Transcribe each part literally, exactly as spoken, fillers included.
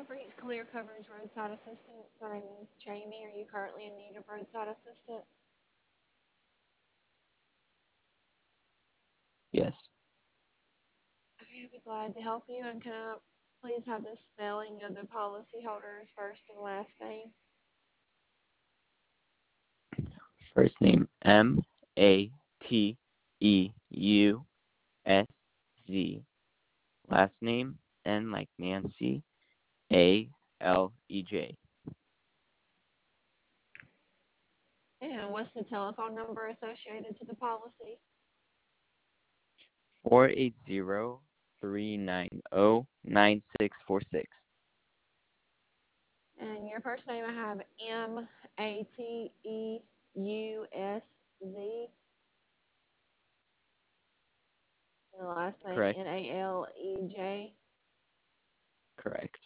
have reached Clear Coverage Roadside Assistance. My name is Jamie. Are you currently in need of roadside assistance? Yes. Okay, I'd be glad to help you. And can I please have the spelling of the policyholder's first and last name? First name M A T E U S Z. Last name N like Nancy A L E J. And what's the telephone number associated to the policy? Four eight zero three nine zero nine six four six. And your first name, I have M A T E U S Z. And the last name, Correct. N A L E J. Correct.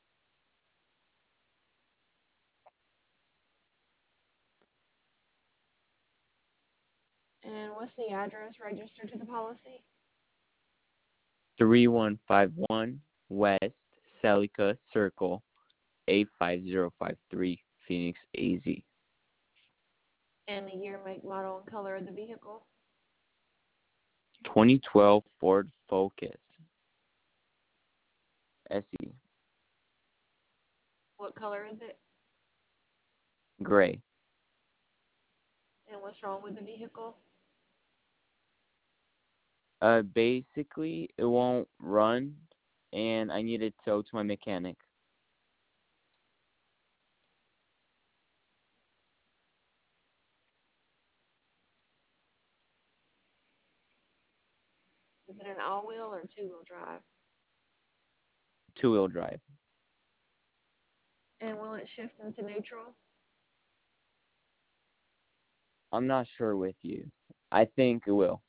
And what's the address registered to the policy? Three one five one West Celica Circle A five zero five three Phoenix A Z. And the year, make, model, and color of the vehicle? twenty twelve Ford Focus S E. What color is it? Gray. And what's wrong with the vehicle? Uh, basically, it won't run, and I need it towed to my mechanic. Is it an all-wheel or two-wheel drive? Two-wheel drive. And will it shift into neutral? I'm not sure with you. I think it will.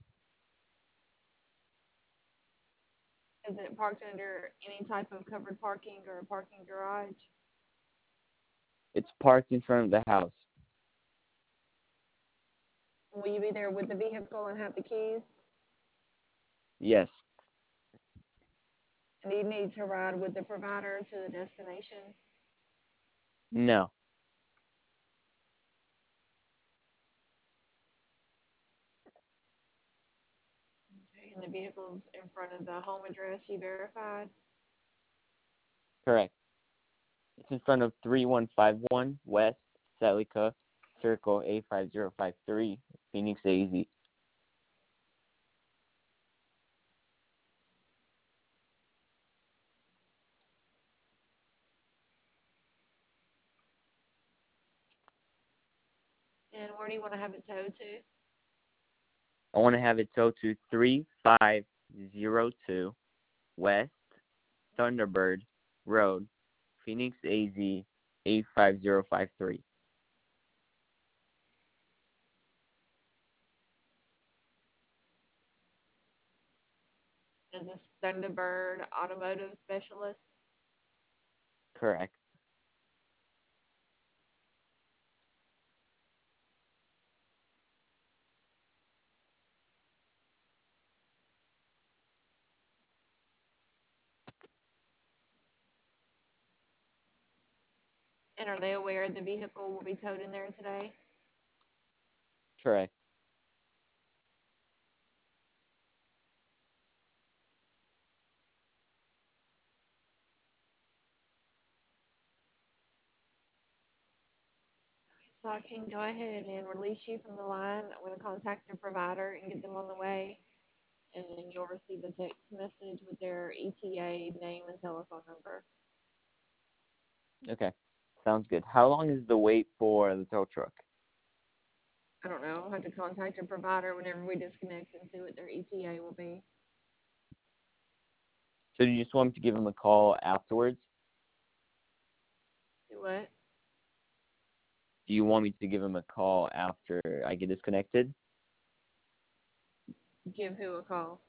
Is it parked under any type of covered parking or a parking garage? It's parked in front of the house. Will you be there with the vehicle and have the keys? Yes. And do you need to ride with the provider to the destination? No. Okay, and the vehicle's in front of the home address you verified? Correct. It's in front of three one five one West Celica Circle A five zero five three Phoenix A Z. And where do you want to have it towed to? I want to have it towed to three five zero two West Thunderbird Road, Phoenix A Z eight five zero five three. Is this Thunderbird Automotive Specialist? Correct. And are they aware the vehicle will be towed in there today? Correct. So I can go ahead and release you from the line. I'm going to contact your provider and get them on the way. And then you'll receive a text message with their E T A name and telephone number. Okay. Sounds good. How long is the wait for the tow truck? I don't know. I'll have to contact your provider whenever we disconnect and see what their E T A will be. So do you just want me to give him a call afterwards? Do what? Do you want me to give him a call after I get disconnected? Give who a call?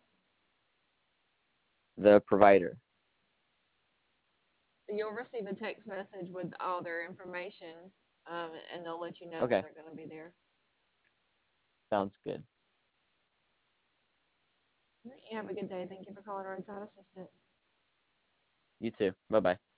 The provider. You'll receive a text message with all their information, um, and they'll let you know when Okay. they're going to be there. Sounds good. You have a good day. Thank you for calling Roadside Assistance. You too. Bye bye.